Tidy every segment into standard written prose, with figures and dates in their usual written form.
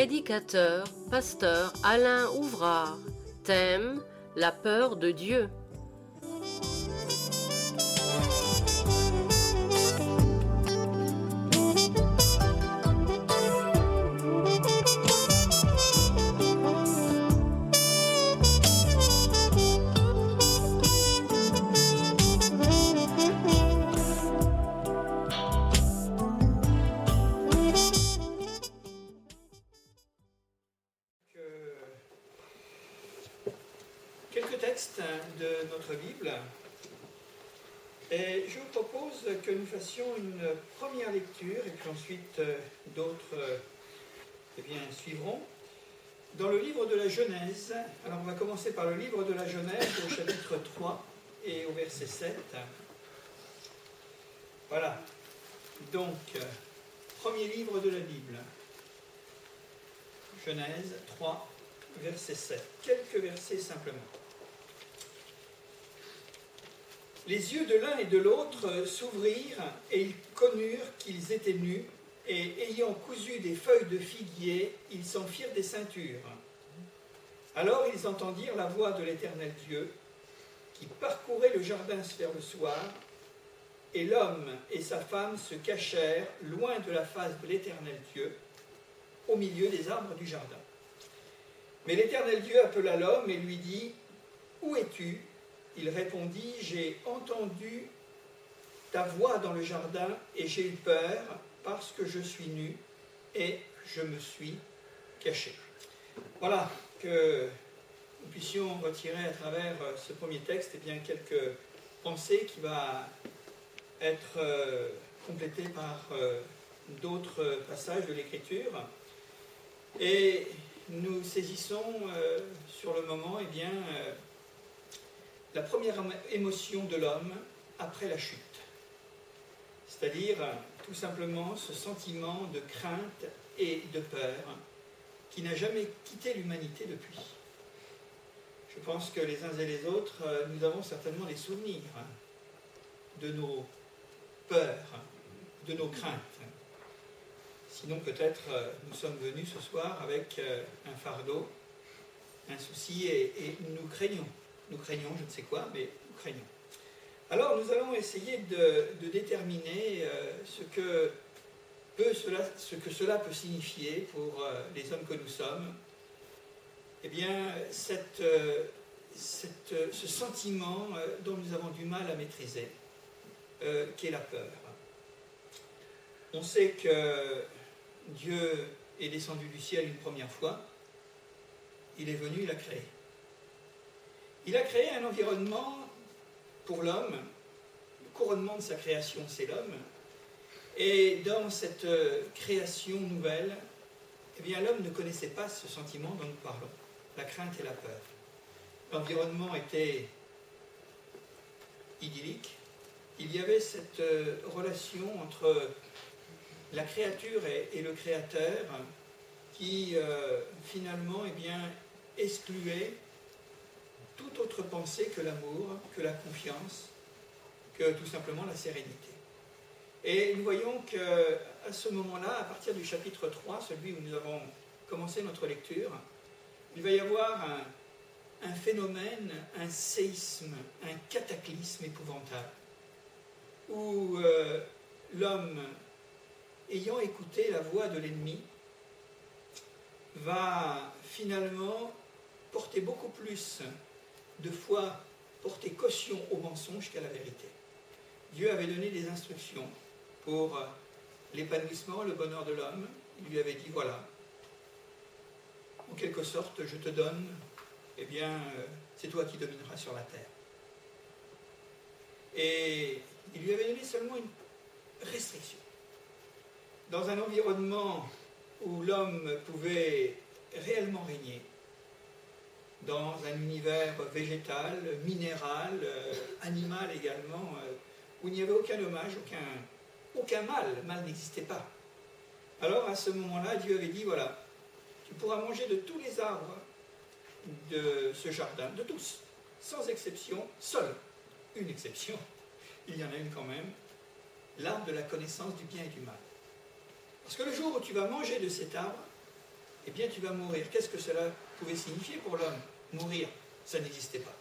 prédicateur, pasteur Alain Ouvrard. Thème: la peur de Dieu. Quelques textes de notre Bible, et je vous propose que nous fassions une première lecture et puis ensuite d'autres suivront. Dans le livre de la Genèse, alors on va commencer par le livre de la Genèse au chapitre 3 et au verset 7. Voilà, donc premier livre de la Bible, Genèse 3, verset 7, quelques versets simplement. Les yeux de l'un et de l'autre s'ouvrirent, et ils connurent qu'ils étaient nus, et ayant cousu des feuilles de figuier, ils s'en firent des ceintures. Alors ils entendirent la voix de l'Éternel Dieu, qui parcourait le jardin vers le soir, et l'homme et sa femme se cachèrent loin de la face de l'Éternel Dieu, au milieu des arbres du jardin. Mais l'Éternel Dieu appela l'homme et lui dit : « Où es-tu ? » Il répondit : « J'ai entendu ta voix dans le jardin et j'ai eu peur parce que je suis nu et je me suis caché. » Voilà, que nous puissions retirer à travers ce premier texte quelques pensées qui vont être complétées par d'autres passages de l'Écriture. Et nous saisissons sur le moment la première émotion de l'homme après la chute. C'est-à-dire tout simplement ce sentiment de crainte et de peur qui n'a jamais quitté l'humanité depuis. Je pense que les uns et les autres, nous avons certainement des souvenirs de nos peurs, de nos craintes. Sinon peut-être nous sommes venus ce soir avec un fardeau, un souci et nous craignons. Nous craignons, je ne sais quoi, mais nous craignons. Alors nous allons essayer de déterminer ce que cela peut signifier pour les hommes que nous sommes. Eh bien, ce sentiment dont nous avons du mal à maîtriser, qui est la peur. On sait que Dieu est descendu du ciel une première fois. Il est venu, il a créé. Il a créé un environnement pour l'homme. Le couronnement de sa création, c'est l'homme. Et dans cette création nouvelle, l'homme ne connaissait pas ce sentiment dont nous parlons, la crainte et la peur. L'environnement était idyllique. Il y avait cette relation entre la créature et le créateur qui finalement excluait toute autre pensée que l'amour, que la confiance, que tout simplement la sérénité. Et nous voyons qu'à ce moment-là, à partir du chapitre 3, celui où nous avons commencé notre lecture, il va y avoir un phénomène, un séisme, un cataclysme épouvantable, où l'homme, ayant écouté la voix de l'ennemi, va finalement porter beaucoup plus de foi, porter caution au mensonge qu'à la vérité. Dieu avait donné des instructions pour l'épanouissement, le bonheur de l'homme. Il lui avait dit, voilà, en quelque sorte, je te donne, c'est toi qui domineras sur la terre. Et il lui avait donné seulement une restriction. Dans un environnement où l'homme pouvait réellement régner, dans un univers végétal, minéral, animal également, où il n'y avait aucun dommage, aucun mal n'existait pas. Alors à ce moment-là, Dieu avait dit, voilà, tu pourras manger de tous les arbres de ce jardin, de tous, sans exception, seule une exception, il y en a une quand même, l'arbre de la connaissance du bien et du mal. Parce que le jour où tu vas manger de cet arbre, eh bien tu vas mourir. Qu'est-ce que cela pouvait signifier pour l'homme? Mourir, ça n'existait pas.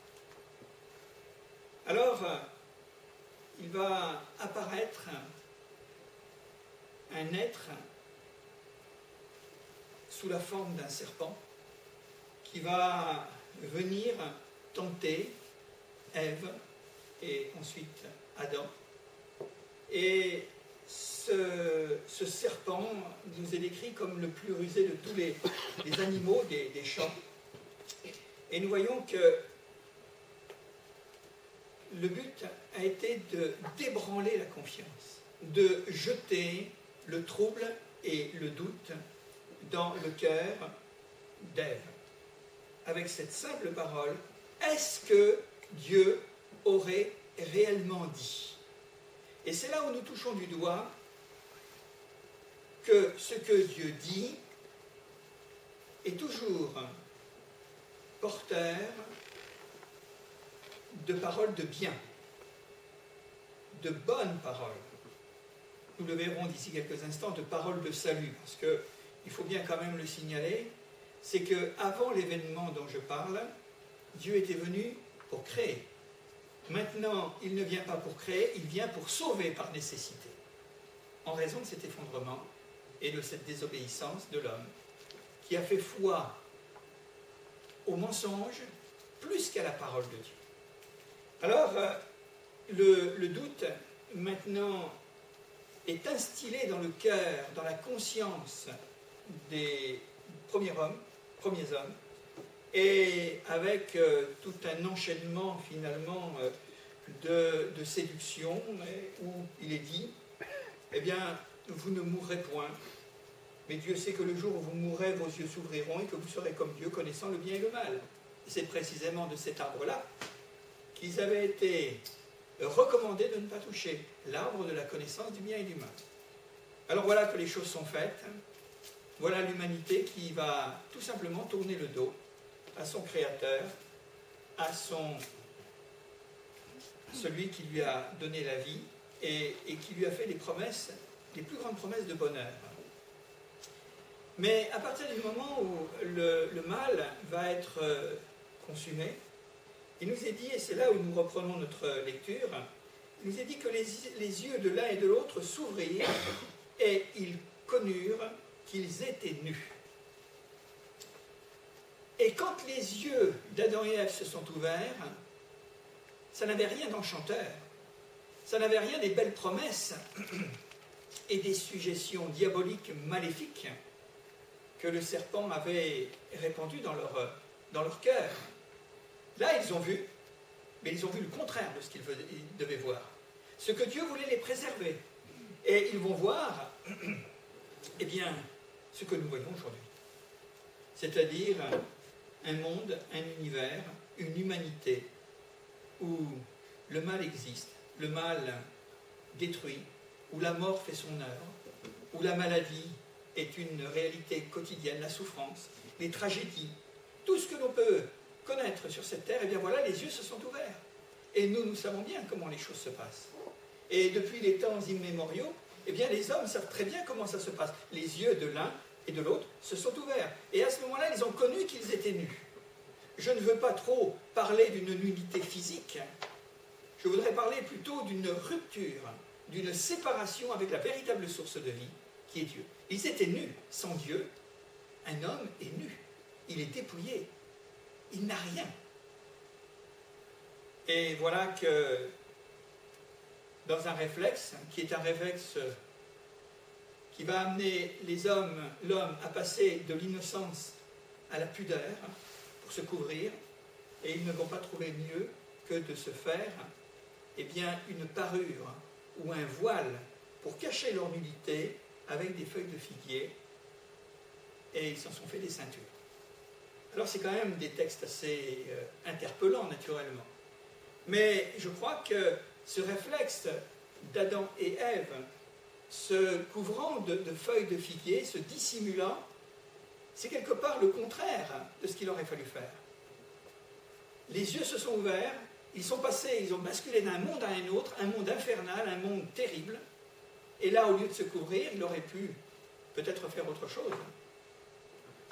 Alors, il va apparaître un être sous la forme d'un serpent qui va venir tenter Ève et ensuite Adam. Et ce serpent nous est décrit comme le plus rusé de tous les animaux des champs. Et nous voyons que le but a été de débranler la confiance, de jeter le trouble et le doute dans le cœur d'Ève. Avec cette simple parole, est-ce que Dieu aurait réellement dit? Et c'est là où nous touchons du doigt que ce que Dieu dit est toujours porteur de paroles de bien, de bonnes paroles. Nous le verrons d'ici quelques instants, de paroles de salut, parce qu'il faut bien quand même le signaler, c'est qu'avant l'événement dont je parle, Dieu était venu pour créer. Maintenant, il ne vient pas pour créer, il vient pour sauver par nécessité, en raison de cet effondrement et de cette désobéissance de l'homme, qui a fait foi au mensonge plus qu'à la parole de Dieu. Alors, le doute, maintenant, est instillé dans le cœur, dans la conscience des premiers hommes, et avec tout un enchaînement, finalement, de séduction, où il est dit, eh bien, vous ne mourrez point, mais Dieu sait que le jour où vous mourrez, vos yeux s'ouvriront et que vous serez comme Dieu, connaissant le bien et le mal. Et c'est précisément de cet arbre-là qu'ils avaient été recommandés de ne pas toucher, l'arbre de la connaissance du bien et du mal. Alors voilà que les choses sont faites, voilà l'humanité qui va tout simplement tourner le dos à son Créateur, à celui qui lui a donné la vie et qui lui a fait les promesses, les plus grandes promesses de bonheur. Mais à partir du moment où le mal va être consumé, il nous est dit, et c'est là où nous reprenons notre lecture, il nous est dit que les yeux de l'un et de l'autre s'ouvrirent et ils connurent qu'ils étaient nus. Et quand les yeux d'Adam et Ève se sont ouverts, ça n'avait rien d'enchanteur, ça n'avait rien des belles promesses et des suggestions diaboliques maléfiques que le serpent avait répandues dans leur cœur. Là, ils ont vu, mais ils ont vu le contraire de ce qu'ils devaient voir. Ce que Dieu voulait les préserver. Et ils vont voir, eh bien, ce que nous voyons aujourd'hui. C'est-à-dire un monde, un univers, une humanité où le mal existe, le mal détruit, où la mort fait son œuvre, où la maladie est une réalité quotidienne, la souffrance, les tragédies, tout ce que l'on peut connaître sur cette terre, et bien voilà, les yeux se sont ouverts. Et nous savons bien comment les choses se passent. Et depuis les temps immémoriaux, eh bien les hommes savent très bien comment ça se passe. Les yeux de l'un et de l'autre se sont ouverts. Et à ce moment-là, ils ont connu qu'ils étaient nus. Je ne veux pas trop parler d'une nudité physique, je voudrais parler plutôt d'une rupture, d'une séparation avec la véritable source de vie, qui est Dieu. Ils étaient nus. Sans Dieu, un homme est nu. Il est dépouillé. Il n'a rien. Et voilà que, dans un réflexe, qui est un réflexe qui va amener l'homme à passer de l'innocence à la pudeur, pour se couvrir, et ils ne vont pas trouver mieux que de se faire, eh bien, une parure ou un voile pour cacher leur nudité avec des feuilles de figuier, et ils s'en sont fait des ceintures. Alors c'est quand même des textes assez interpellants, naturellement. Mais je crois que ce réflexe d'Adam et Ève, se couvrant de feuilles de figuier, se dissimulant, c'est quelque part le contraire de ce qu'il aurait fallu faire. Les yeux se sont ouverts, ils ont basculé d'un monde à un autre, un monde infernal, un monde terrible, et là, au lieu de se couvrir, il aurait pu peut-être faire autre chose.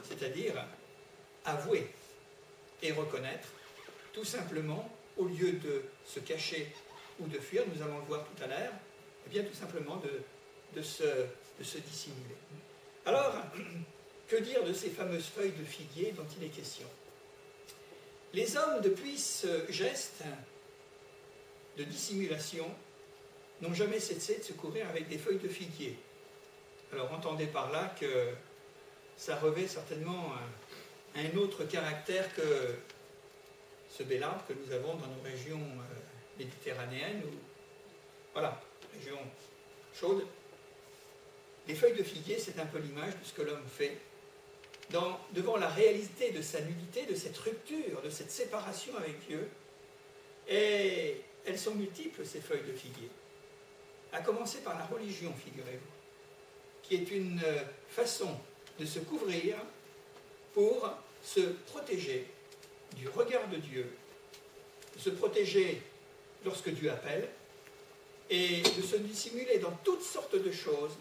c'est-à-dire avouer et reconnaître, tout simplement, au lieu de se cacher ou de fuir, nous allons le voir tout à l'heure, eh bien tout simplement de se dissimuler. Alors, que dire de ces fameuses feuilles de figuier dont il est question? Les hommes, depuis ce geste de dissimulation, n'ont jamais cessé de se couvrir avec des feuilles de figuier. Alors entendez par là que ça revêt certainement un autre caractère que ce bel arbre que nous avons dans nos régions méditerranéennes, ou voilà, régions chaudes. Les feuilles de figuier, c'est un peu l'image de ce que l'homme fait devant la réalité de sa nudité, de cette rupture, de cette séparation avec Dieu. Et elles sont multiples, ces feuilles de figuier. À commencer par la religion, figurez-vous, qui est une façon de se couvrir pour se protéger du regard de Dieu, de se protéger lorsque Dieu appelle, et de se dissimuler dans toutes sortes de choses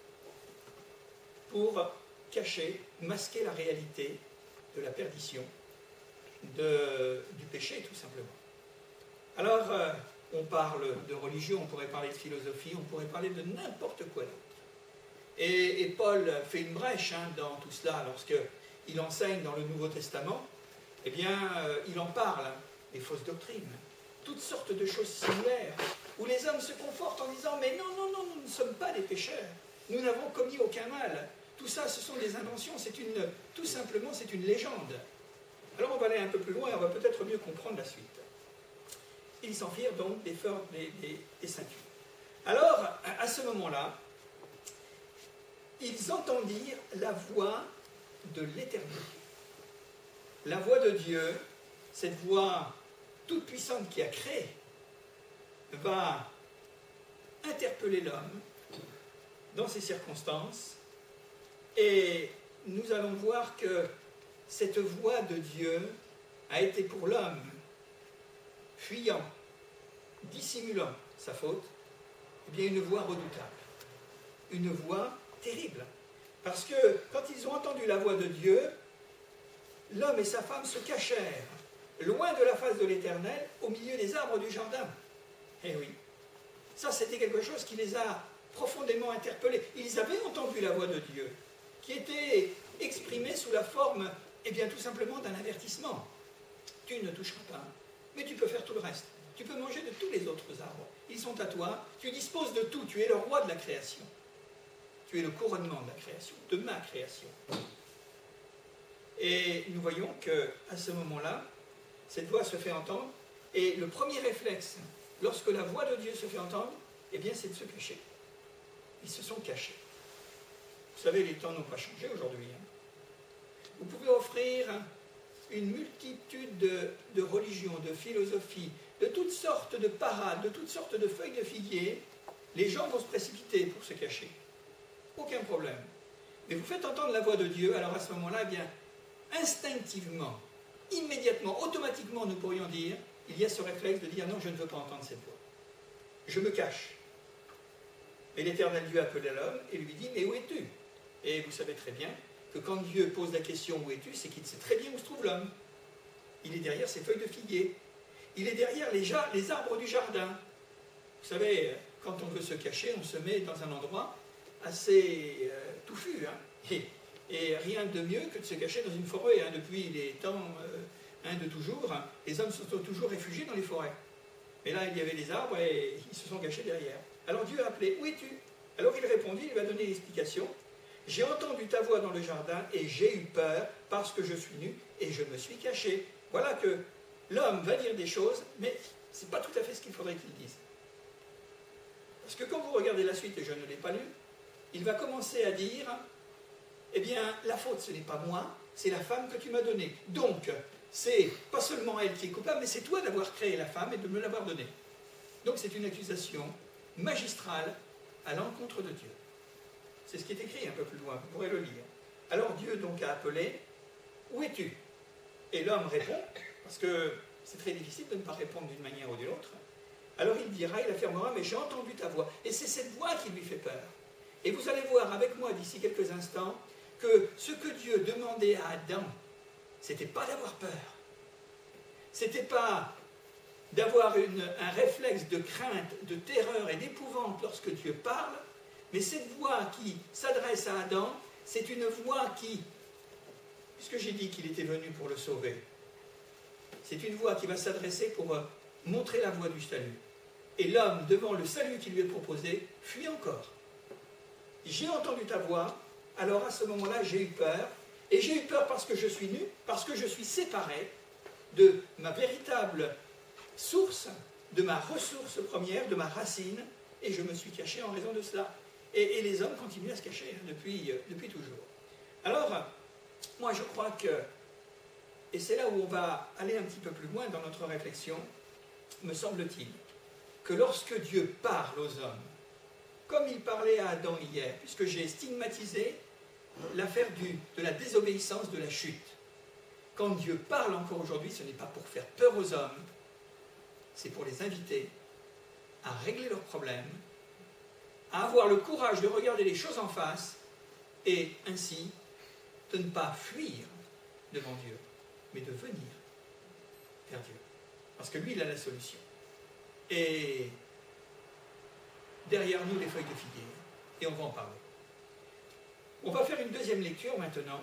pour cacher, masquer la réalité de la perdition, du péché tout simplement. Alors, on parle de religion, on pourrait parler de philosophie, on pourrait parler de n'importe quoi d'autre. Et Paul fait une brèche dans tout cela lorsqu'il enseigne dans le Nouveau Testament. Eh bien, il en parle, des fausses doctrines, toutes sortes de choses similaires, où les hommes se confortent en disant « Mais non, non, non, nous ne sommes pas des pécheurs, nous n'avons commis aucun mal. » Tout ça, ce sont des inventions, tout simplement, c'est une légende. Alors on va aller un peu plus loin et on va peut-être mieux comprendre la suite. Ils s'en firent donc des ceintures. Alors, à ce moment-là, ils entendirent la voix de l'Éternel. La voix de Dieu, cette voix toute puissante qui a créé, va interpeller l'homme dans ces circonstances, et nous allons voir que cette voix de Dieu a été pour l'homme, fuyant, dissimulant sa faute, eh bien une voix redoutable, une voix terrible. Parce que quand ils ont entendu la voix de Dieu, l'homme et sa femme se cachèrent, loin de la face de l'Éternel, au milieu des arbres du jardin. Eh oui, ça c'était quelque chose qui les a profondément interpellés. Ils avaient entendu la voix de Dieu, qui était exprimée sous la forme, eh bien tout simplement d'un avertissement. Tu ne toucheras pas, mais tu peux faire tout le reste. Tu peux manger de tous les autres arbres. Ils sont à toi, tu disposes de tout, tu es le roi de la création. Tu es le couronnement de la création, de ma création. Et nous voyons qu'à ce moment-là, cette voix se fait entendre, et le premier réflexe, lorsque la voix de Dieu se fait entendre, eh bien c'est de se cacher. Ils se sont cachés. Vous savez, les temps n'ont pas changé aujourd'hui. Vous pouvez offrir une multitude de religions, de philosophies, de toutes sortes de parades, de toutes sortes de feuilles de figuier. Les gens vont se précipiter pour se cacher. Aucun problème. Mais vous faites entendre la voix de Dieu, alors à ce moment-là, eh bien, instinctivement, immédiatement, automatiquement, nous pourrions dire, il y a ce réflexe de dire non, je ne veux pas entendre cette voix. Je me cache. Et l'Éternel Dieu appela l'homme et lui dit, mais où es-tu? Et vous savez très bien que quand Dieu pose la question où es-tu, c'est qu'il sait très bien où se trouve l'homme. Il est derrière ces feuilles de figuier. Il est derrière les arbres du jardin. Vous savez, quand on veut se cacher, on se met dans un endroit assez touffu. Et rien de mieux que de se cacher dans une forêt. Depuis les temps de toujours, les hommes se sont toujours réfugiés dans les forêts. Mais là, il y avait des arbres et ils se sont cachés derrière. Alors Dieu a appelé, où es-tu? Alors il répondit, il va donner l'explication. J'ai entendu ta voix dans le jardin et j'ai eu peur parce que je suis nu et je me suis caché. Voilà que l'homme va dire des choses, mais ce n'est pas tout à fait ce qu'il faudrait qu'il dise. Parce que quand vous regardez la suite, et je ne l'ai pas lu, il va commencer à dire, eh bien, la faute, ce n'est pas moi, c'est la femme que tu m'as donnée. Donc, c'est pas seulement elle qui est coupable, mais c'est toi d'avoir créé la femme et de me l'avoir donnée. Donc, c'est une accusation magistrale à l'encontre de Dieu. C'est ce qui est écrit un peu plus loin, vous pourrez le lire. Alors Dieu donc a appelé, où es-tu? Et l'homme répond, parce que c'est très difficile de ne pas répondre d'une manière ou d'une autre. Alors il dira, il affirmera, mais j'ai entendu ta voix. Et c'est cette voix qui lui fait peur. Et vous allez voir avec moi d'ici quelques instants que ce que Dieu demandait à Adam, c'était pas d'avoir peur. C'était pas d'avoir un réflexe de crainte, de terreur et d'épouvante lorsque Dieu parle, mais cette voix qui s'adresse à Adam, c'est une voix qui, puisque j'ai dit qu'il était venu pour le sauver, c'est une voix qui va s'adresser pour montrer la voie du salut. Et l'homme, devant le salut qui lui est proposé, fuit encore. J'ai entendu ta voix, alors à ce moment-là, j'ai eu peur. Et j'ai eu peur parce que je suis nu, parce que je suis séparé de ma véritable source, de ma ressource première, de ma racine, et je me suis caché en raison de cela. Et les hommes continuent à se cacher depuis toujours. Alors, moi je crois que, et c'est là où on va aller un petit peu plus loin dans notre réflexion, me semble-t-il, que lorsque Dieu parle aux hommes, comme il parlait à Adam hier, puisque j'ai stigmatisé l'affaire de la désobéissance, de la chute. Quand Dieu parle encore aujourd'hui, ce n'est pas pour faire peur aux hommes, c'est pour les inviter à régler leurs problèmes, à avoir le courage de regarder les choses en face et ainsi de ne pas fuir devant Dieu, mais de venir vers Dieu. Parce que lui, il a la solution. Et derrière nous, les feuilles de figuier. Et on va en parler. On va faire une deuxième lecture maintenant.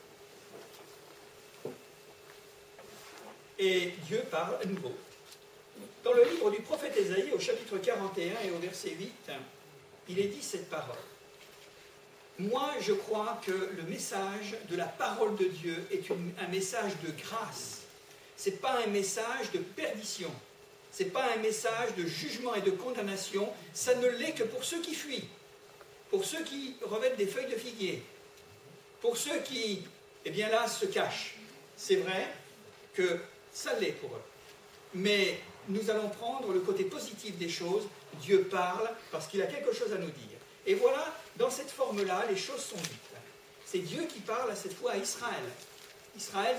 Et Dieu parle à nouveau. Dans le livre du prophète Ésaïe, au chapitre 41 et au verset 8, il est dit cette parole. Moi, je crois que le message de la parole de Dieu est un message de grâce. Ce n'est pas un message de perdition. Ce n'est pas un message de jugement et de condamnation. Ça ne l'est que pour ceux qui fuient, pour ceux qui revêtent des feuilles de figuier, pour ceux qui, eh bien là, se cachent. C'est vrai que ça l'est pour eux. Mais nous allons prendre le côté positif des choses. Dieu parle parce qu'il a quelque chose à nous dire. Et voilà, dans cette forme-là, les choses sont dites. C'est Dieu qui parle à cette fois à Israël. Israël,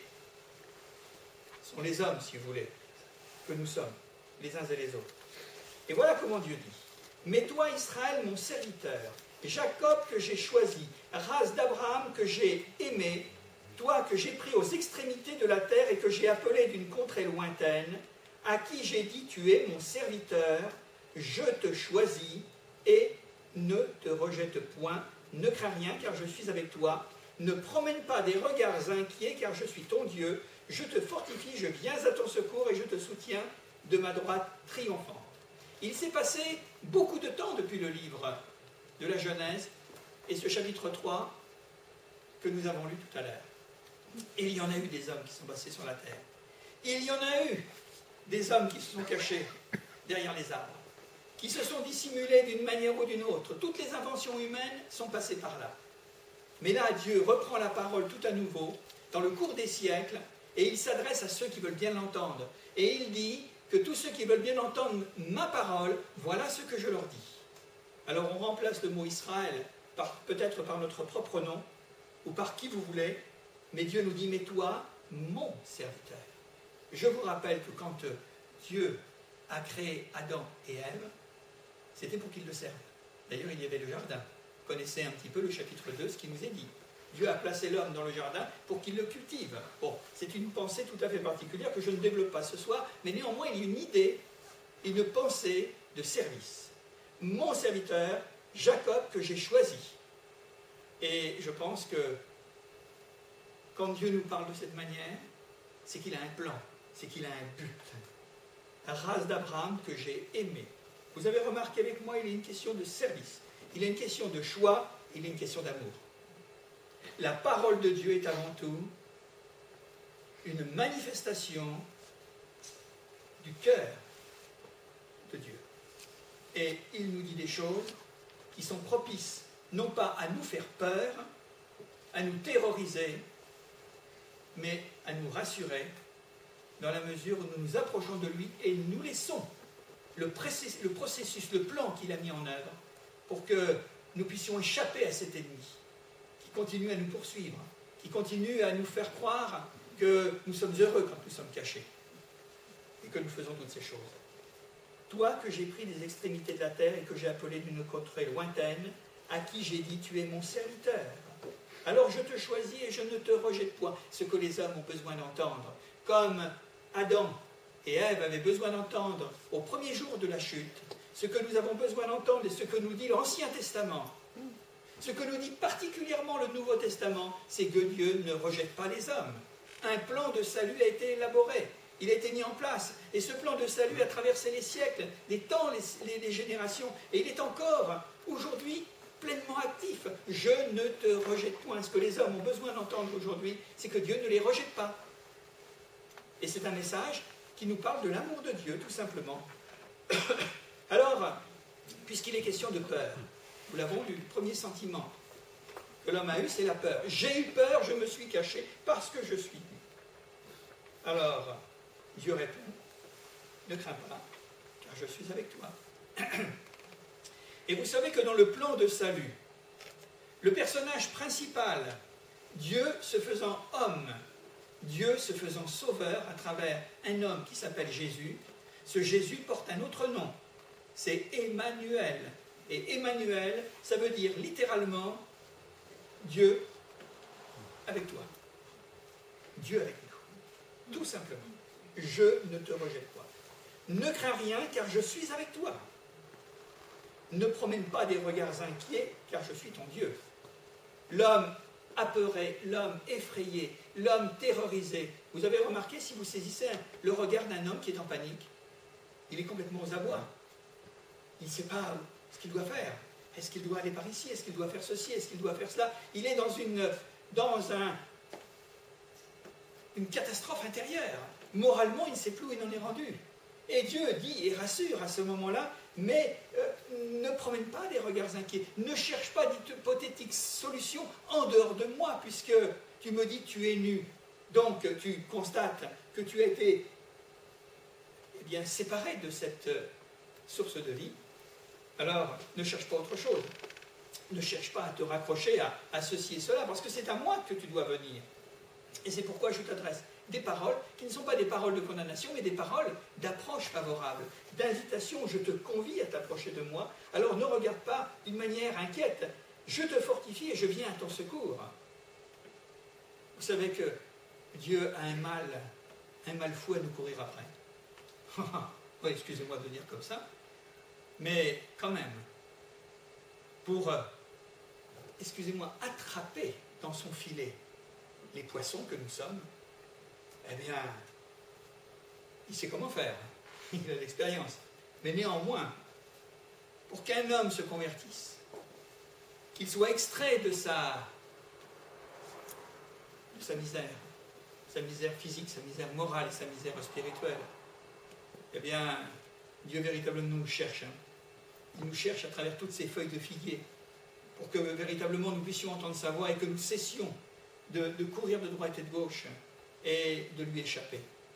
ce sont les hommes, si vous voulez, que nous sommes, les uns et les autres. Et voilà comment Dieu dit. Mais toi, Israël, mon serviteur, Jacob que j'ai choisi, race d'Abraham que j'ai aimé, toi que j'ai pris aux extrémités de la terre et que j'ai appelé d'une contrée lointaine, à qui j'ai dit, tu es mon serviteur, je te choisis et ne te rejette point, ne crains rien car je suis avec toi, ne promène pas des regards inquiets car je suis ton Dieu, je te fortifie, je viens à ton secours et je te soutiens de ma droite triomphante. Il s'est passé beaucoup de temps depuis le livre de la Genèse et ce chapitre 3 que nous avons lu tout à l'heure. Et il y en a eu des hommes qui sont passés sur la terre. Il y en a eu des hommes qui se sont cachés derrière les arbres, qui se sont dissimulés d'une manière ou d'une autre. Toutes les inventions humaines sont passées par là. Mais là, Dieu reprend la parole tout à nouveau, dans le cours des siècles, et il s'adresse à ceux qui veulent bien l'entendre. Et il dit que tous ceux qui veulent bien entendre ma parole, voilà ce que je leur dis. Alors on remplace le mot Israël, peut-être par notre propre nom, ou par qui vous voulez, mais Dieu nous dit, mais toi, mon serviteur. Je vous rappelle que quand Dieu a créé Adam et Ève, c'était pour qu'ils le servent. D'ailleurs, il y avait le jardin. Vous connaissez un petit peu le chapitre 2, ce qui nous est dit. Dieu a placé l'homme dans le jardin pour qu'il le cultive. Bon, c'est une pensée tout à fait particulière que je ne développe pas ce soir, mais néanmoins, il y a une idée, une pensée de service. Mon serviteur, Jacob, que j'ai choisi. Et je pense que quand Dieu nous parle de cette manière, c'est qu'il a un plan, c'est qu'il a un but. La race d'Abraham que j'ai aimé. Vous avez remarqué avec moi, il y a une question de service, il y a une question de choix, il y a une question d'amour. La parole de Dieu est avant tout une manifestation du cœur de Dieu. Et il nous dit des choses qui sont propices, non pas à nous faire peur, à nous terroriser, mais à nous rassurer dans la mesure où nous nous approchons de lui et nous laissons le processus, le plan qu'il a mis en œuvre pour que nous puissions échapper à cet ennemi qui continue à nous poursuivre, qui continue à nous faire croire que nous sommes heureux quand nous sommes cachés et que nous faisons toutes ces choses. Toi que j'ai pris des extrémités de la terre et que j'ai appelé d'une contrée lointaine, à qui j'ai dit, tu es mon serviteur. Alors je te choisis et je ne te rejette point. Ce que les hommes ont besoin d'entendre. Comme Adam et Ève avaient besoin d'entendre au premier jour de la chute, ce que nous avons besoin d'entendre et ce que nous dit l'Ancien Testament, ce que nous dit particulièrement le Nouveau Testament, c'est que Dieu ne rejette pas les hommes. Un plan de salut a été élaboré, il a été mis en place, et ce plan de salut a traversé les siècles, les temps, les générations, et il est encore aujourd'hui pleinement actif. Je ne te rejette point. Ce que les hommes ont besoin d'entendre aujourd'hui, c'est que Dieu ne les rejette pas. Et c'est un message qui nous parle de l'amour de Dieu, tout simplement. Alors, puisqu'il est question de peur, nous l'avons lu, le premier sentiment que l'homme a eu, c'est la peur. J'ai eu peur, je me suis caché parce que je suis nu. Alors, Dieu répond, ne crains pas, car je suis avec toi. Et vous savez que dans le plan de salut, le personnage principal, Dieu se faisant homme, Dieu se faisant sauveur à travers un homme qui s'appelle Jésus, ce Jésus porte un autre nom, c'est Emmanuel. Et Emmanuel, ça veut dire littéralement Dieu avec toi. Dieu avec nous. Tout simplement. Je ne te rejette pas. Ne crains rien, car je suis avec toi. Ne promène pas des regards inquiets, car je suis ton Dieu. L'homme apeuré, l'homme effrayé, l'homme terrorisé. Vous avez remarqué, si vous saisissez le regard d'un homme qui est en panique, il est complètement aux abois. Il ne sait pas ce qu'il doit faire. Est-ce qu'il doit aller par ici? Est-ce qu'il doit faire ceci? Est-ce qu'il doit faire cela? Il est dans une catastrophe intérieure. Moralement, il ne sait plus où il en est rendu. Et Dieu dit et rassure à ce moment-là, mais ne promène pas des regards inquiets. Ne cherche pas d'hypothétiques solutions en dehors de moi, puisque tu me dis que tu es nu. Donc tu constates que tu as été séparé de cette source de vie. Alors, ne cherche pas autre chose. Ne cherche pas à te raccrocher à ceci et cela, parce que c'est à moi que tu dois venir. Et c'est pourquoi je t'adresse des paroles qui ne sont pas des paroles de condamnation, mais des paroles d'approche favorable, d'invitation. Je te convie à t'approcher de moi. Alors ne regarde pas d'une manière inquiète. Je te fortifie et je viens à ton secours. Vous savez que Dieu a un mal fou à nous courir après. Oui, excusez-moi de dire comme ça. Mais quand même, pour, attraper dans son filet les poissons que nous sommes, eh bien, il sait comment faire. Il a l'expérience. Mais néanmoins, pour qu'un homme se convertisse, qu'il soit extrait de sa misère physique, sa misère morale et sa misère spirituelle, eh bien, Dieu véritablement nous cherche. Il nous cherche à travers toutes ces feuilles de figuier pour que véritablement nous puissions entendre sa voix et que nous cessions de courir de droite et de gauche et de lui échapper.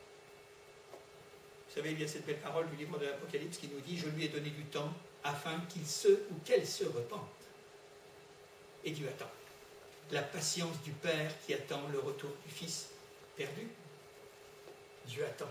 Vous savez, il y a cette belle parole du livre de l'Apocalypse qui nous dit « Je lui ai donné du temps afin qu'il se ou qu'elle se repente. » Et Dieu attend. La patience du Père qui attend le retour du Fils perdu. Dieu attend.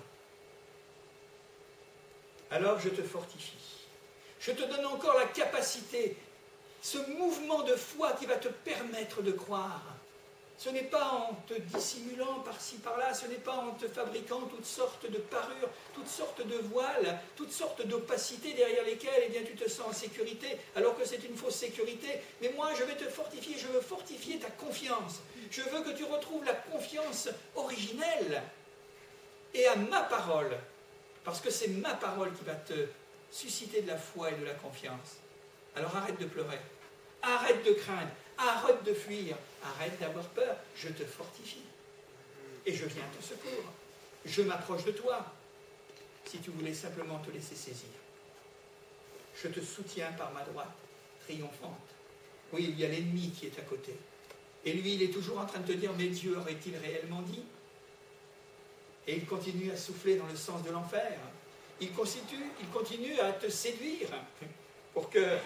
Alors je te fortifie. Je te donne encore la capacité, ce mouvement de foi qui va te permettre de croire. Ce n'est pas en te dissimulant par-ci, par-là, ce n'est pas en te fabriquant toutes sortes de parures, toutes sortes de voiles, toutes sortes d'opacités derrière lesquelles tu te sens en sécurité, alors que c'est une fausse sécurité. Mais moi, je vais te fortifier, je veux fortifier ta confiance. Je veux que tu retrouves la confiance originelle et à ma parole, parce que c'est ma parole qui va te susciter de la foi et de la confiance. Alors arrête de pleurer, arrête de craindre, arrête de fuir, arrête d'avoir peur, je te fortifie. Et je viens à ton secours. Je m'approche de toi, si tu voulais simplement te laisser saisir. Je te soutiens par ma droite, triomphante. Oui, il y a l'ennemi qui est à côté. Et lui, il est toujours en train de te dire, mais Dieu aurait-il réellement dit? Et il continue à souffler dans le sens de l'enfer. Il continue à te séduire pour que,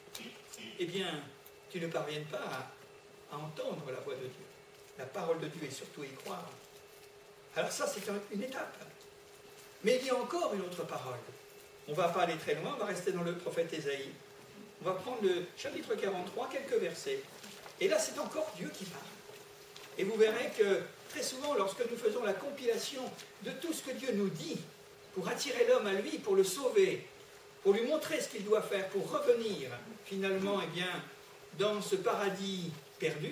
tu ne parviennes pas à entendre la voix de Dieu, la parole de Dieu et surtout y croire. Alors ça, c'est une étape. Mais il y a encore une autre parole. On ne va pas aller très loin, on va rester dans le prophète Ésaïe. On va prendre le chapitre 43, quelques versets. Et là, c'est encore Dieu qui parle. Et vous verrez que très souvent, lorsque nous faisons la compilation de tout ce que Dieu nous dit pour attirer l'homme à lui, pour le sauver, pour lui montrer ce qu'il doit faire, pour revenir finalement dans ce paradis perdu,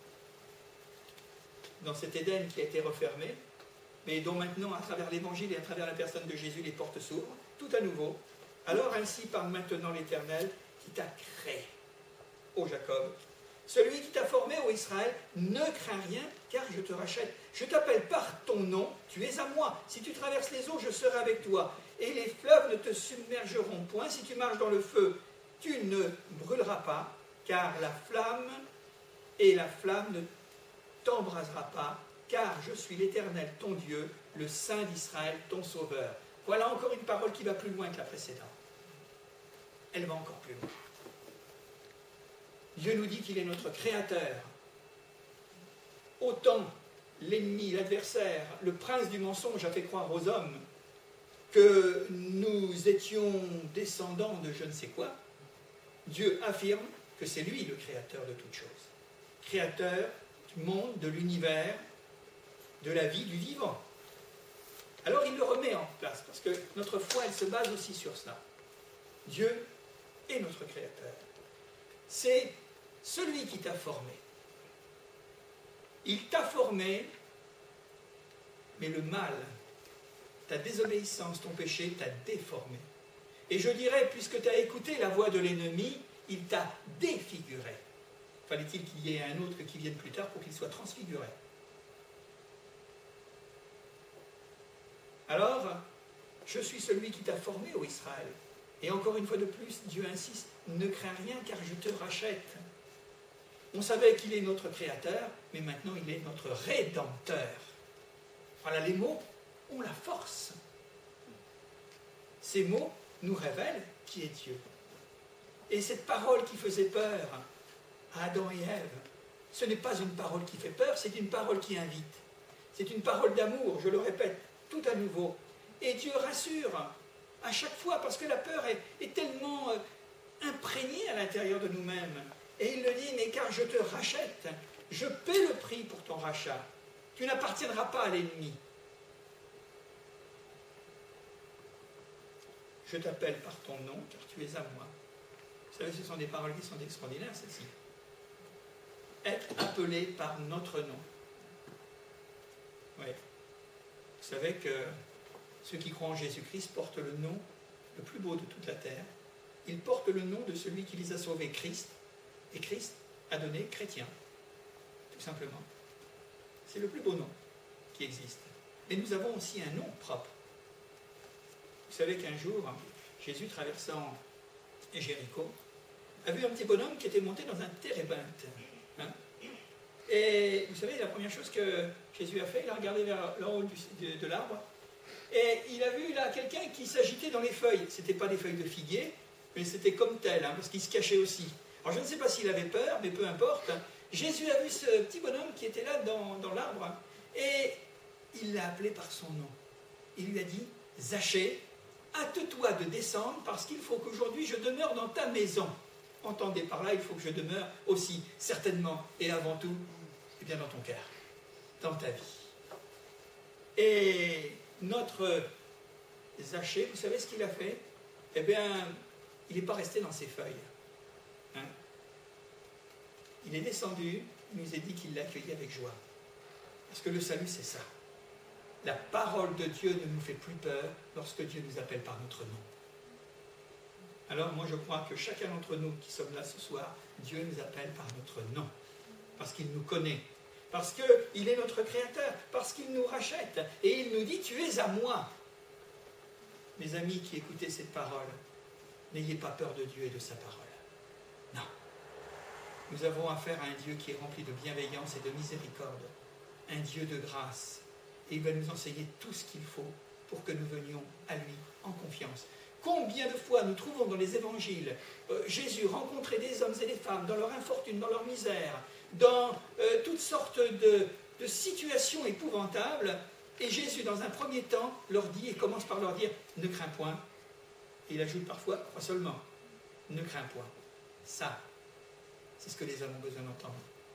dans cet Éden qui a été refermé, mais dont maintenant, à travers l'Évangile et à travers la personne de Jésus, les portes s'ouvrent, tout à nouveau. Alors ainsi parle maintenant l'Éternel qui t'a créé, ô Jacob. Celui qui t'a formé, ô Israël, ne crains rien, car je te rachète. Je t'appelle par ton nom, tu es à moi. Si tu traverses les eaux, je serai avec toi. Et les fleuves ne te submergeront point. Si tu marches dans le feu, tu ne brûleras pas, car la flamme ne t'embrasera pas, car je suis l'Éternel, ton Dieu, le Saint d'Israël, ton Sauveur. Voilà encore une parole qui va plus loin que la précédente. Elle va encore plus loin. Dieu nous dit qu'il est notre Créateur. Autant l'ennemi, l'adversaire, le prince du mensonge a fait croire aux hommes que nous étions descendants de je ne sais quoi, Dieu affirme que c'est lui le créateur de toutes choses. Créateur du monde, de l'univers, de la vie, du vivant. Alors il le remet en place, parce que notre foi, elle se base aussi sur cela. Dieu est notre Créateur. C'est celui qui t'a formé. Il t'a formé, mais le mal, ta désobéissance, ton péché t'a déformé. Et je dirais, puisque tu as écouté la voix de l'ennemi, il t'a défiguré. Fallait-il qu'il y ait un autre qui vienne plus tard pour qu'il soit transfiguré? Alors, je suis celui qui t'a formé, ô Israël. Et encore une fois de plus, Dieu insiste, ne crains rien car je te rachète. On savait qu'il est notre créateur, mais maintenant il est notre rédempteur. Voilà, les mots ont la force. Ces mots nous révèlent qui est Dieu. Et cette parole qui faisait peur à Adam et Ève, ce n'est pas une parole qui fait peur, c'est une parole qui invite. C'est une parole d'amour, je le répète, tout à nouveau. Et Dieu rassure à chaque fois, parce que la peur est tellement imprégnée à l'intérieur de nous-mêmes. Et il le dit, mais car je te rachète, je paie le prix pour ton rachat. Tu n'appartiendras pas à l'ennemi. Je t'appelle par ton nom, car tu es à moi. Vous savez, ce sont des paroles qui sont extraordinaires, celles-ci. Être appelé par notre nom. Oui. Vous savez que ceux qui croient en Jésus-Christ portent le nom le plus beau de toute la terre. Ils portent le nom de celui qui les a sauvés, Christ. Et Christ a donné chrétien, tout simplement. C'est le plus beau nom qui existe. Et nous avons aussi un nom propre. Vous savez qu'un jour, Jésus, traversant Jéricho, a vu un petit bonhomme qui était monté dans un térébinthe. Et vous savez, la première chose que Jésus a fait, il a regardé vers le haut de l'arbre, et il a vu là quelqu'un qui s'agitait dans les feuilles. Ce n'était pas des feuilles de figuier, mais c'était comme tel, parce qu'il se cachait aussi. Alors je ne sais pas s'il avait peur, mais peu importe. Jésus a vu ce petit bonhomme qui était là dans l'arbre, et il l'a appelé par son nom. Il lui a dit, Zachée, hâte-toi de descendre, parce qu'il faut qu'aujourd'hui je demeure dans ta maison. Entendez par là, il faut que je demeure aussi, certainement, et avant tout, eh bien dans ton cœur, dans ta vie. Et notre Zachée, vous savez ce qu'il a fait? Eh bien, il n'est pas resté dans ses feuilles. Il est descendu, il nous a dit qu'il l'accueillait avec joie. Parce que le salut, c'est ça. La parole de Dieu ne nous fait plus peur lorsque Dieu nous appelle par notre nom. Alors moi je crois que chacun d'entre nous qui sommes là ce soir, Dieu nous appelle par notre nom. Parce qu'il nous connaît. Parce qu'il est notre créateur. Parce qu'il nous rachète. Et il nous dit, tu es à moi. Mes amis qui écoutez cette parole, n'ayez pas peur de Dieu et de sa parole. Non. Nous avons affaire à un Dieu qui est rempli de bienveillance et de miséricorde. Un Dieu de grâce. Et il va nous enseigner tout ce qu'il faut pour que nous venions à lui en confiance. Combien de fois nous trouvons dans les évangiles Jésus rencontrer des hommes et des femmes dans leur infortune, dans leur misère, dans toutes sortes de situations épouvantables, et Jésus, dans un premier temps, leur dit et commence par leur dire « Ne crains point ». Il ajoute parfois « Crois seulement ». Ne crains point. Ça, C'est ce que les hommes ont besoin d'entendre.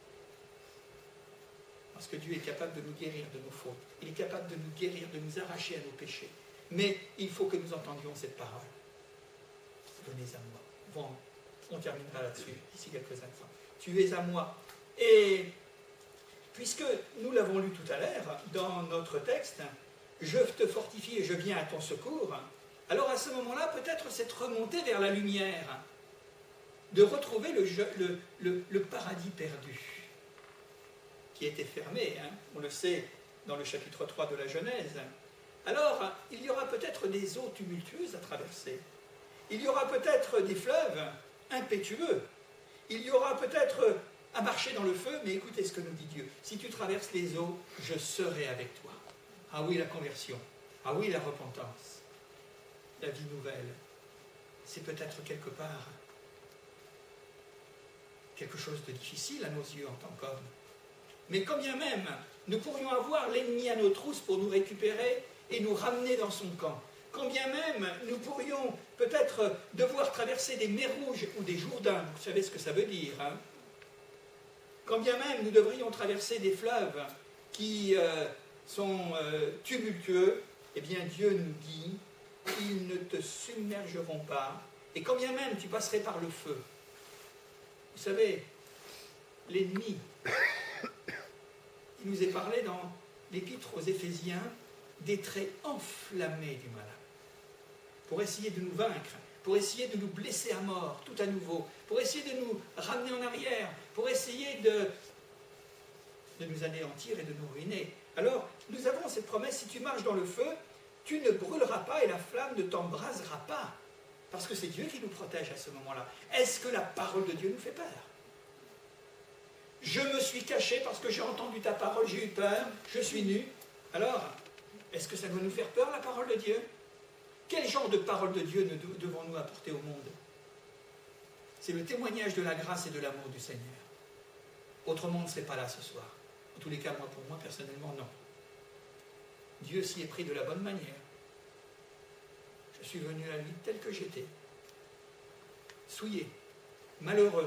Parce que Dieu est capable de nous guérir de nos fautes. Il est capable de nous guérir, de nous arracher à nos péchés. Mais il faut que nous entendions cette parole. Venez à moi. Bon, on terminera là-dessus d'ici quelques instants. Tu es à moi. Et puisque nous l'avons lu tout à l'heure dans notre texte, je te fortifie et je viens à ton secours, alors à ce moment-là, peut-être c'est remonter vers la lumière, de retrouver le paradis perdu, qui était fermé, on le sait dans le chapitre 3 de la Genèse. Alors, il y aura peut-être des eaux tumultueuses à traverser. Il y aura peut-être des fleuves impétueux. Il y aura peut-être à marcher dans le feu, mais écoutez ce que nous dit Dieu. Si tu traverses les eaux, je serai avec toi. Ah oui, la conversion. Ah oui, la repentance. La vie nouvelle. C'est peut-être quelque part quelque chose de difficile à nos yeux en tant qu'hommes. Mais quand bien même nous pourrions avoir l'ennemi à nos trousses pour nous récupérer et nous ramener dans son camp, quand bien même nous pourrions peut-être devoir traverser des mers rouges ou des Jourdains, vous savez ce que ça veut dire, quand bien même nous devrions traverser des fleuves qui sont tumultueux, eh bien Dieu nous dit, ils ne te submergeront pas, et quand bien même tu passerais par le feu. Vous savez, l'ennemi, il nous est parlé dans l'épître aux Éphésiens des traits enflammés du malin, pour essayer de nous vaincre, pour essayer de nous blesser à mort, tout à nouveau, pour essayer de nous ramener en arrière, pour essayer de nous anéantir et de nous ruiner. Alors, nous avons cette promesse, si tu marches dans le feu, tu ne brûleras pas et la flamme ne t'embrasera pas. Parce que c'est Dieu qui nous protège à ce moment-là. Est-ce que la parole de Dieu nous fait peur? Je me suis caché parce que j'ai entendu ta parole, j'ai eu peur, je suis nu. Alors, est-ce que ça doit nous faire peur, la parole de Dieu? Quel genre de parole de Dieu devons-nous apporter au monde? C'est le témoignage de la grâce et de l'amour du Seigneur. Autrement, on ne serait pas là ce soir. En tous les cas, pour moi, personnellement, non. Dieu s'y est pris de la bonne manière. Je suis venu à lui tel que j'étais. Souillé, malheureux,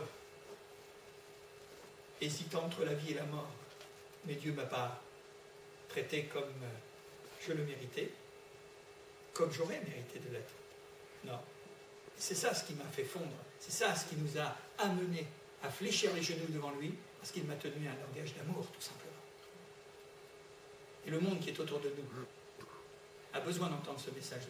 hésitant entre la vie et la mort. Mais Dieu ne m'a pas traité comme je le méritais, comme j'aurais mérité de l'être. Non. C'est ça ce qui m'a fait fondre. C'est ça ce qui nous a amenés à fléchir les genoux devant lui, parce qu'il m'a tenu un langage d'amour, tout simplement. Et le monde qui est autour de nous a besoin d'entendre ce message-là.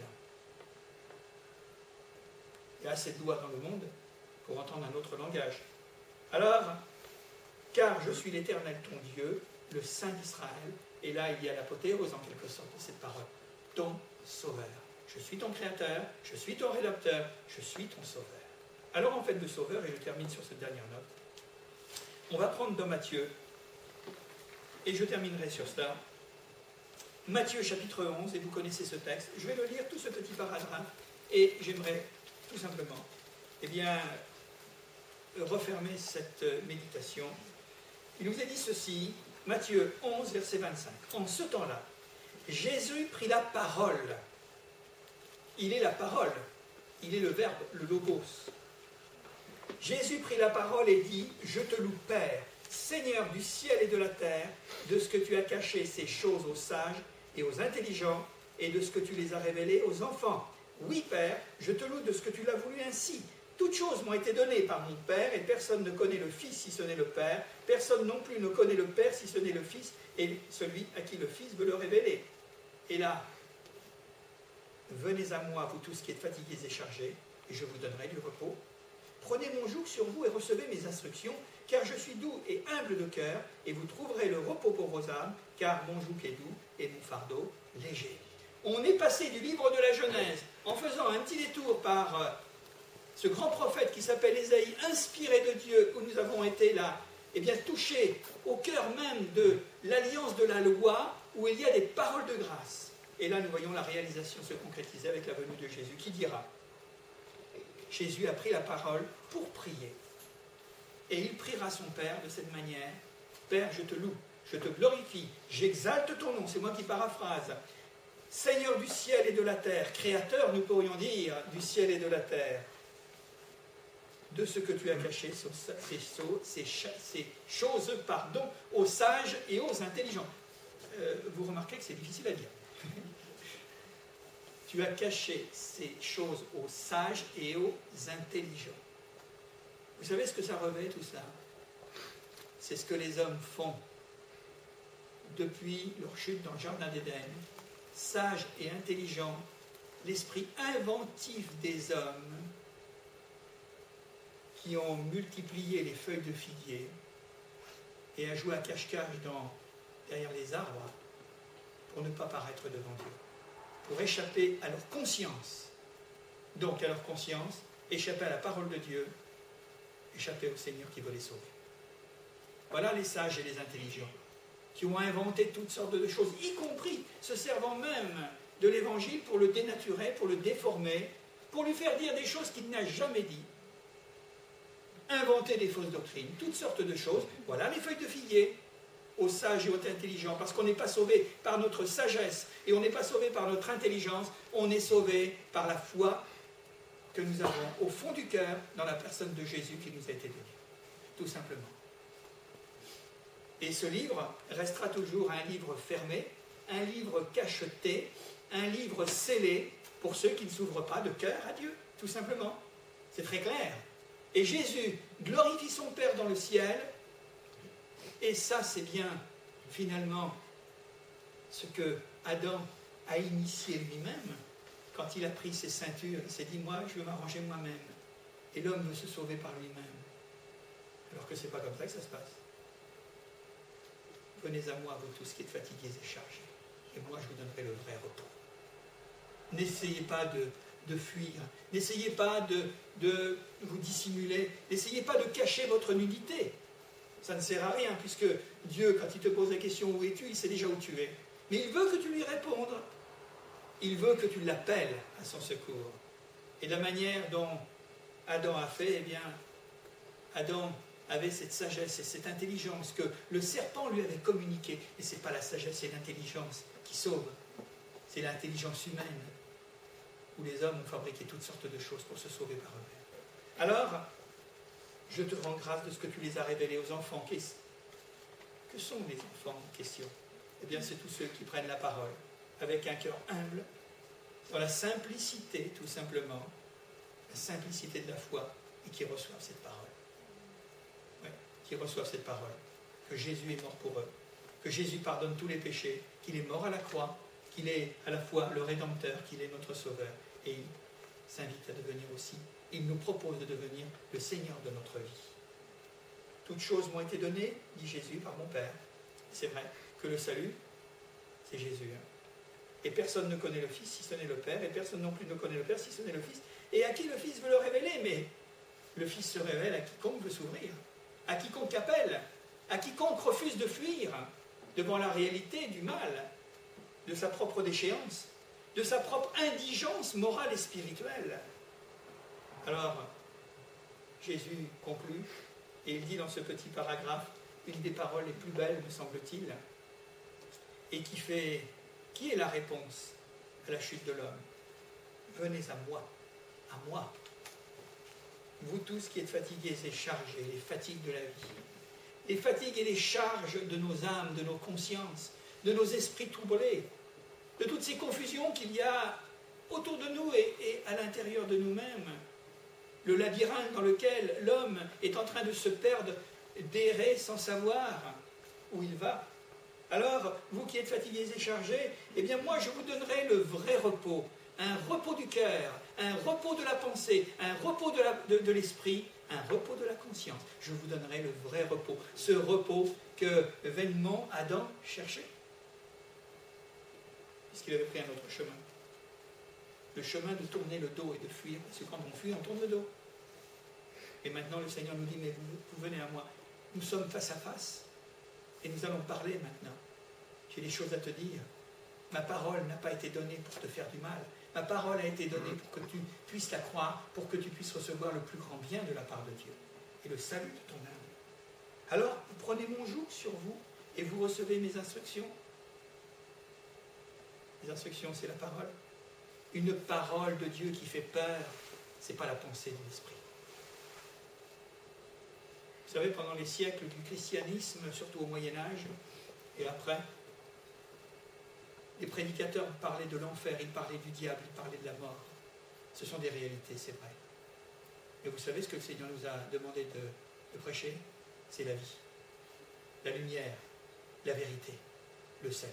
Il y a assez de lois dans le monde pour entendre un autre langage. Alors, car je suis l'Éternel ton Dieu, le Saint d'Israël, et là il y a l'apothéose en quelque sorte de cette parole, ton Sauveur. Je suis ton Créateur, je suis ton Rédempteur, je suis ton Sauveur. Alors en fait de Sauveur, et je termine sur cette dernière note, on va prendre dans Matthieu, et je terminerai sur cela, Matthieu chapitre 11, et vous connaissez ce texte, je vais le lire tout ce petit paragraphe, et j'aimerais tout simplement, refermer cette méditation. Il nous est dit ceci, Matthieu 11, verset 25. En ce temps-là, Jésus prit la parole. Il est la parole, il est le verbe, le logos. Jésus prit la parole et dit, je te loue, Père, Seigneur du ciel et de la terre, de ce que tu as caché ces choses aux sages et aux intelligents, et de ce que tu les as révélées aux enfants. Oui, Père, je te loue de ce que tu l'as voulu ainsi. Toutes choses m'ont été données par mon Père, et personne ne connaît le Fils si ce n'est le Père. Personne non plus ne connaît le Père si ce n'est le Fils, et celui à qui le Fils veut le révéler. Et là, venez à moi, vous tous qui êtes fatigués et chargés, et je vous donnerai du repos. Prenez mon joug sur vous et recevez mes instructions, car je suis doux et humble de cœur, et vous trouverez le repos pour vos âmes, car mon joug est doux et mon fardeau léger. On est passé du livre de la Genèse, en faisant un petit détour par ce grand prophète qui s'appelle Ésaïe, inspiré de Dieu, où nous avons été là, touchés au cœur même de l'alliance de la loi, où il y a des paroles de grâce. Et là, nous voyons la réalisation se concrétiser avec la venue de Jésus, qui dira, Jésus a pris la parole pour prier. Et il priera son Père de cette manière, Père, je te loue, je te glorifie, j'exalte ton nom, c'est moi qui paraphrase. Seigneur du ciel et de la terre, Créateur, nous pourrions dire, du ciel et de la terre. de ce que tu as caché, ces choses, aux sages et aux intelligents. Vous remarquez que c'est difficile à dire. Tu as caché ces choses aux sages et aux intelligents. Vous savez ce que ça revêt tout ça? C'est ce que les hommes font depuis leur chute dans le jardin d'Éden. Sages et intelligents, l'esprit inventif des hommes qui ont multiplié les feuilles de figuier et a joué à cache-cache derrière les arbres pour ne pas paraître devant Dieu, pour échapper à leur conscience. Donc à leur conscience, échapper à la parole de Dieu, échapper au Seigneur qui veut les sauver. Voilà les sages et les intelligents qui ont inventé toutes sortes de choses, y compris se servant même de l'Évangile pour le dénaturer, pour le déformer, pour lui faire dire des choses qu'il n'a jamais dit. Inventer des fausses doctrines, toutes sortes de choses. Voilà les feuilles de figuier aux sages et aux intelligents, parce qu'on n'est pas sauvé par notre sagesse et on n'est pas sauvé par notre intelligence, on est sauvé par la foi que nous avons au fond du cœur dans la personne de Jésus qui nous a été donnée, tout simplement. Et ce livre restera toujours un livre fermé, un livre cacheté, un livre scellé pour ceux qui ne s'ouvrent pas de cœur à Dieu, tout simplement. C'est très clair. Et Jésus glorifie son Père dans le ciel, et ça c'est bien finalement ce que Adam a initié lui-même quand il a pris ses ceintures. Il s'est dit, moi je veux m'arranger moi-même, et l'homme veut se sauver par lui-même, alors que ce n'est pas comme ça que ça se passe. Venez à moi, vous tous qui êtes fatigués et chargés, et moi je vous donnerai le vrai repos. N'essayez pas de fuir, n'essayez pas de vous dissimuler, n'essayez pas de cacher votre nudité. Ça ne sert à rien, puisque Dieu, quand il te pose la question où es-tu, il sait déjà où tu es. Mais il veut que tu lui répondes. Il veut que tu l'appelles à son secours. Et la manière dont Adam a fait, eh bien, Adam avait cette sagesse et cette intelligence que le serpent lui avait communiquée. Et ce n'est pas la sagesse et l'intelligence qui sauvent, c'est l'intelligence humaine, où les hommes ont fabriqué toutes sortes de choses pour se sauver par eux-mêmes. Alors, je te rends grâce de ce que tu les as révélés aux enfants. Que sont les enfants en question? Eh bien, c'est tous ceux qui prennent la parole avec un cœur humble, dans la simplicité, tout simplement, la simplicité de la foi, et qui reçoivent cette parole. Oui, qui reçoivent cette parole. Que Jésus est mort pour eux, que Jésus pardonne tous les péchés, qu'il est mort à la croix, qu'il est à la fois le Rédempteur, qu'il est notre Sauveur, et il s'invite à devenir aussi, il nous propose de devenir le Seigneur de notre vie. Toutes choses m'ont été données, dit Jésus, par mon Père. C'est vrai que le salut, c'est Jésus. Et personne ne connaît le Fils si ce n'est le Père, et personne non plus ne connaît le Père si ce n'est le Fils. Et à qui le Fils veut le révéler? Mais le Fils se révèle à quiconque veut s'ouvrir, à quiconque appelle, à quiconque refuse de fuir devant la réalité du mal, de sa propre déchéance, de sa propre indigence morale et spirituelle. Alors, Jésus conclut, et il dit dans ce petit paragraphe une des paroles les plus belles, me semble-t-il, et qui est la réponse à la chute de l'homme? Venez à moi, vous tous qui êtes fatigués et chargés, les fatigues de la vie, les fatigues et les charges de nos âmes, de nos consciences, de nos esprits troublés, de toutes ces confusions qu'il y a autour de nous et à l'intérieur de nous-mêmes, le labyrinthe dans lequel l'homme est en train de se perdre, d'errer sans savoir où il va. Alors, vous qui êtes fatigués et chargés, eh bien moi je vous donnerai le vrai repos, un repos du cœur, un repos de la pensée, un repos de l'esprit, un repos de la conscience. Je vous donnerai le vrai repos, ce repos que vainement Adam cherchait, puisqu'il avait pris un autre chemin. Le chemin de tourner le dos et de fuir, parce que quand on fuit, on tourne le dos. Et maintenant le Seigneur nous dit, mais vous venez à moi, nous sommes face à face, et nous allons parler maintenant. J'ai des choses à te dire. Ma parole n'a pas été donnée pour te faire du mal. Ma parole a été donnée pour que tu puisses la croire, pour que tu puisses recevoir le plus grand bien de la part de Dieu, et le salut de ton âme. Alors, vous prenez mon joug sur vous, et vous recevez mes instructions. Les instructions, c'est la parole. Une parole de Dieu qui fait peur, ce n'est pas la pensée de l'esprit. Vous savez, pendant les siècles du christianisme, surtout au Moyen-Âge, et après, les prédicateurs parlaient de l'enfer, ils parlaient du diable, ils parlaient de la mort. Ce sont des réalités, c'est vrai. Et vous savez ce que le Seigneur nous a demandé de prêcher? C'est la vie, la lumière, la vérité, le salut.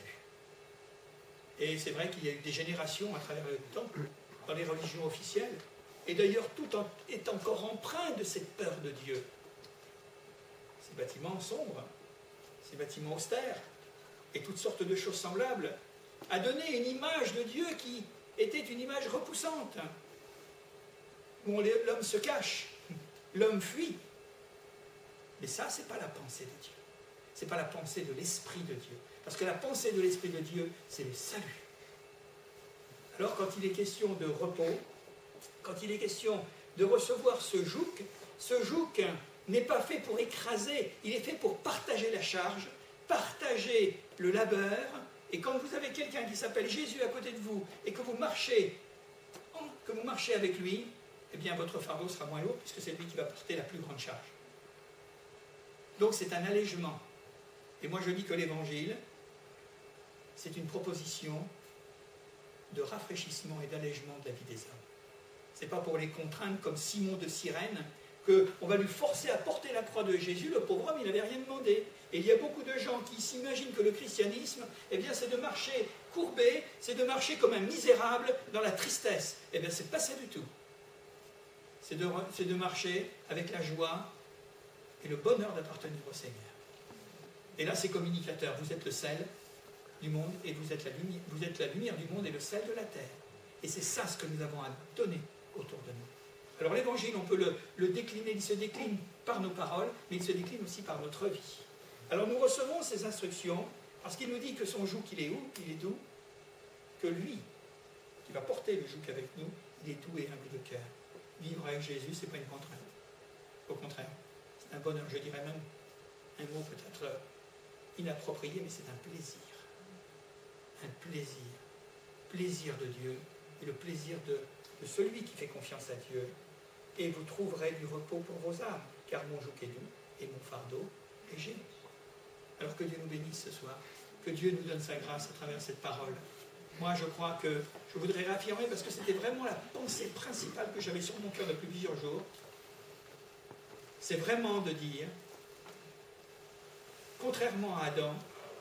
Et c'est vrai qu'il y a eu des générations à travers le temps, dans les religions officielles, et d'ailleurs tout est encore empreint de cette peur de Dieu. Ces bâtiments sombres, ces bâtiments austères, et toutes sortes de choses semblables, a donné une image de Dieu qui était une image repoussante, où l'homme se cache, l'homme fuit. Mais ça, ce n'est pas la pensée de Dieu. Ce n'est pas la pensée de l'Esprit de Dieu. Parce que la pensée de l'Esprit de Dieu, c'est le salut. Alors, quand il est question de repos, quand il est question de recevoir ce joug n'est pas fait pour écraser, il est fait pour partager la charge, partager le labeur. Et quand vous avez quelqu'un qui s'appelle Jésus à côté de vous et que vous marchez avec lui, eh bien votre fardeau sera moins lourd puisque c'est lui qui va porter la plus grande charge. Donc c'est un allègement. Et moi je dis que l'évangile, c'est une proposition de rafraîchissement et d'allègement de la vie des hommes. Ce n'est pas pour les contraindre comme Simon de Cyrène, qu'on va lui forcer à porter la croix de Jésus. Le pauvre homme, il n'avait rien demandé. Et il y a beaucoup de gens qui s'imaginent que le christianisme, eh bien, c'est de marcher courbé, c'est de marcher comme un misérable dans la tristesse. Eh bien, c'est pas ça du tout. C'est de marcher avec la joie et le bonheur d'appartenir au Seigneur. Et là, c'est communicateur. Vous êtes le sel du monde et vous êtes la lumière du monde et le sel de la terre. Et c'est ça ce que nous avons à donner autour de nous. Alors l'évangile, on peut le décliner, il se décline par nos paroles, mais il se décline aussi par notre vie. Alors nous recevons ces instructions, parce qu'il nous dit que son joug, il est où? Il est doux. Que lui, qui va porter le joug avec nous, il est doux et humble de cœur. Vivre avec Jésus, ce n'est pas une contrainte. Au contraire, c'est un bonheur, je dirais même un mot peut-être inapproprié, mais c'est un plaisir. Un plaisir. Plaisir de Dieu, et le plaisir de celui qui fait confiance à Dieu. Et vous trouverez du repos pour vos âmes, car mon joug est doux et mon fardeau léger. Alors que Dieu nous bénisse ce soir, que Dieu nous donne sa grâce à travers cette parole. Moi, je crois que je voudrais réaffirmer, parce que c'était vraiment la pensée principale que j'avais sur mon cœur depuis plusieurs jours, c'est vraiment de dire, contrairement à Adam,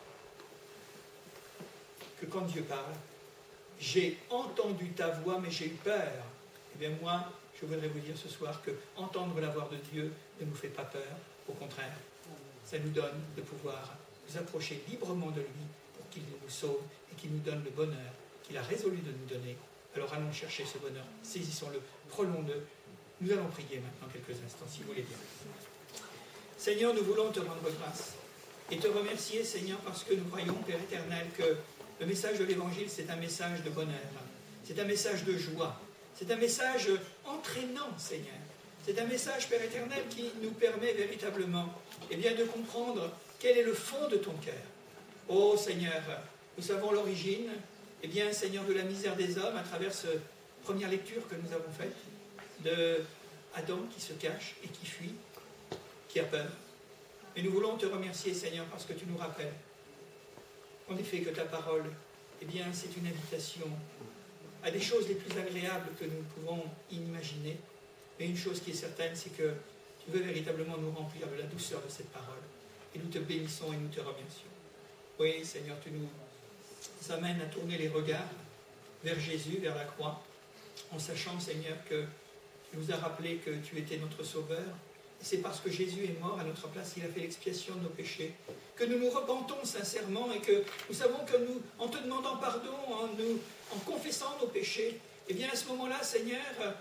que quand Dieu parle, j'ai entendu ta voix, mais j'ai eu peur. Eh bien moi, je voudrais vous dire ce soir que entendre la voix de Dieu ne nous fait pas peur. Au contraire, ça nous donne de pouvoir nous approcher librement de lui pour qu'il nous sauve et qu'il nous donne le bonheur qu'il a résolu de nous donner. Alors allons chercher ce bonheur, saisissons-le, prenons-le. Nous allons prier maintenant quelques instants, si vous voulez bien. Seigneur, nous voulons te rendre grâce et te remercier, Seigneur, parce que nous croyons, Père éternel, que le message de l'Évangile, c'est un message de bonheur, c'est un message de joie, c'est un message entraînant, Seigneur. C'est un message, Père éternel, qui nous permet véritablement de comprendre quel est le fond de ton cœur. Oh Seigneur, nous savons l'origine, Seigneur, de la misère des hommes à travers cette première lecture que nous avons faite, de Adam qui se cache et qui fuit, qui a peur. Et nous voulons te remercier, Seigneur, parce que tu nous rappelles en effet que ta parole, c'est une invitation à des choses les plus agréables que nous pouvons imaginer. Mais une chose qui est certaine, c'est que tu veux véritablement nous remplir de la douceur de cette parole. Et nous te bénissons et nous te remercions. Oui, Seigneur, tu nous amènes à tourner les regards vers Jésus, vers la croix, en sachant, Seigneur, que tu nous as rappelé que tu étais notre Sauveur. Et c'est parce que Jésus est mort à notre place, il a fait l'expiation de nos péchés, que nous nous repentons sincèrement et que nous savons que nous, en te demandant pardon, en confessant nos péchés, à ce moment-là, Seigneur,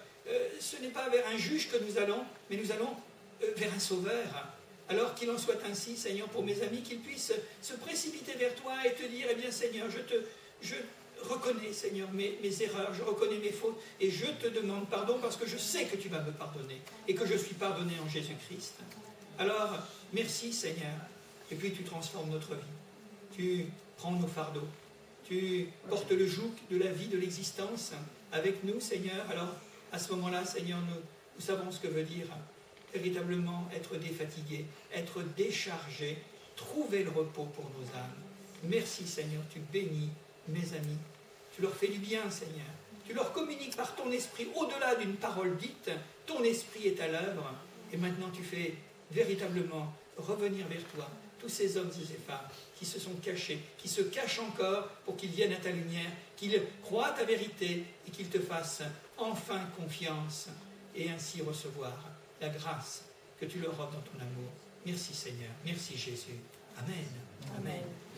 ce n'est pas vers un juge que nous allons, mais nous allons vers un Sauveur. Alors qu'il en soit ainsi, Seigneur, pour mes amis, qu'ils puissent se précipiter vers toi et te dire, Seigneur, je reconnais, Seigneur, mes erreurs, je reconnais mes fautes, et je te demande pardon parce que je sais que tu vas me pardonner, et que je suis pardonné en Jésus-Christ. Alors, merci, Seigneur, et puis tu transformes notre vie. Tu prends nos fardeaux, tu portes le joug de la vie, de l'existence avec nous, Seigneur. Alors, à ce moment-là, Seigneur, nous savons ce que veut dire véritablement être défatigués, être déchargés, trouver le repos pour nos âmes. Merci Seigneur, tu bénis mes amis, tu leur fais du bien Seigneur, tu leur communiques par ton esprit, au-delà d'une parole dite, ton esprit est à l'œuvre, et maintenant tu fais véritablement revenir vers toi tous ces hommes et ces femmes qui se sont cachés, qui se cachent encore pour qu'ils viennent à ta lumière, qu'ils croient ta vérité et qu'ils te fassent enfin confiance et ainsi recevoir la grâce que tu leur offres dans ton amour. Merci Seigneur, merci Jésus. Amen. Amen.